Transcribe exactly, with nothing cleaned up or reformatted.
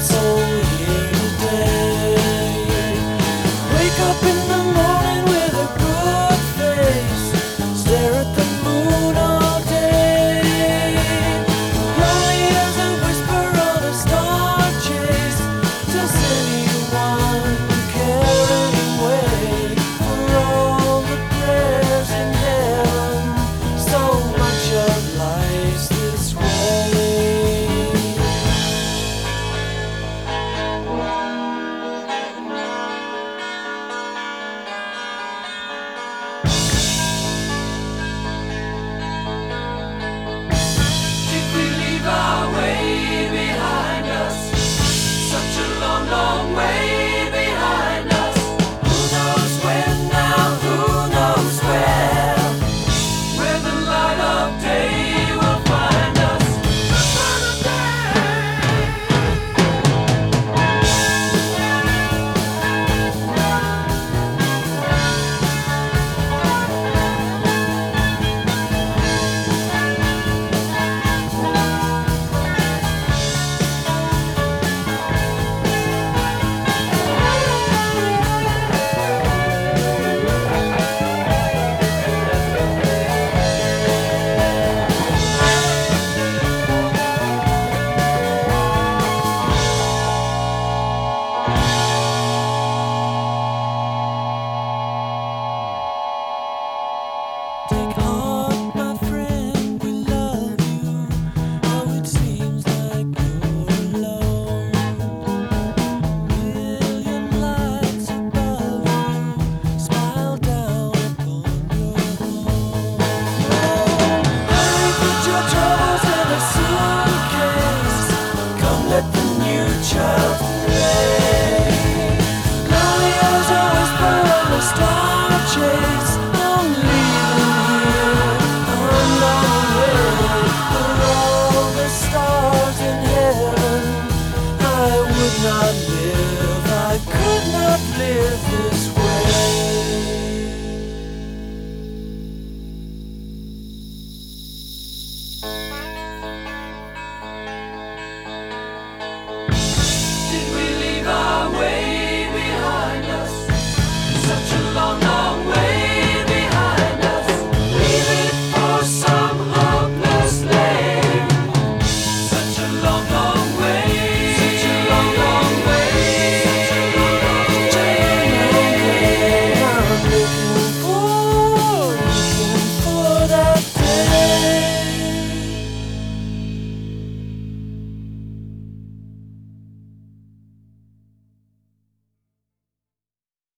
soul here today. Wake up in the morning with a good face, stare at the moon all day. Lonely as a whisper on a star chase. Does anyone care anyway? For all the prayers in heaven, so much of life's this way. Did we leave our way behind us? Such a long, long way behind us. Who knows when now, who knows where? Where the light of day will find us. Another Take heart, my friend, we love you. Oh, it seems like you're alone. Million lights above you, smile down upon your home. Hurry, put your troubles in a suitcase. Come, let the new child play. Lonely as a whisper on a star chase. Don't leave him here unknown way. For all the stars in heaven, I would not live, I could not live